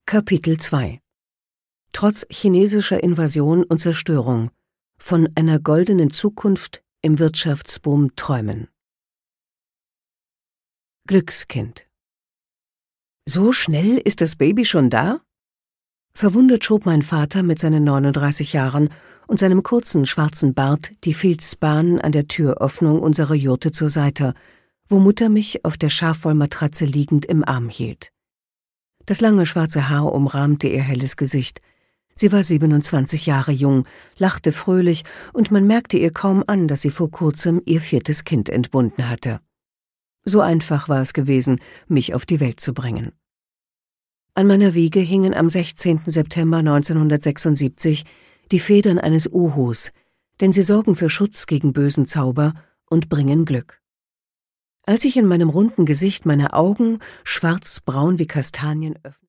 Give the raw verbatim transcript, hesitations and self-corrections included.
Kapitel zwei Trotz chinesischer Invasion und Zerstörung von einer goldenen Zukunft im Wirtschaftsboom träumen. Glückskind. So schnell ist das Baby schon da? Verwundert schob mein Vater mit seinen neununddreißig Jahren und seinem kurzen schwarzen Bart die Filzbahn an der Türöffnung unserer Jurte zur Seite, wo Mutter mich auf der Schafwollmatratze liegend im Arm hielt. Das lange schwarze Haar umrahmte ihr helles Gesicht. Sie war siebenundzwanzig Jahre jung, lachte fröhlich, und man merkte ihr kaum an, dass sie vor kurzem ihr viertes Kind entbunden hatte. So einfach war es gewesen, mich auf die Welt zu bringen. An meiner Wiege hingen am sechzehnten September neunzehnhundertsechsundsiebzig die Federn eines Uhus, denn sie sorgen für Schutz gegen bösen Zauber und bringen Glück. Als ich in meinem runden Gesicht meine Augen, schwarzbraun wie Kastanien, öffnete,